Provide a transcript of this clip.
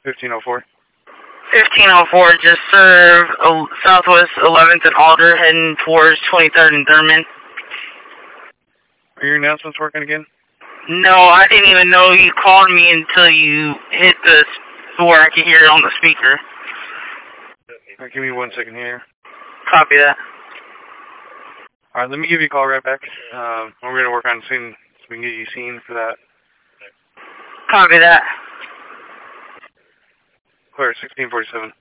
1504. 1504, just serve Southwest 11th and Alder, heading towards 23rd and Thurman. Are your announcements working again? No, I didn't even know you called me until you hit the where I could hear it on the speaker. Alright, give me 1 second here. Copy that. Alright, let me give you a call right back. We're going to work on seeing so we can get you seen for that. Copy that. Clear, 1647.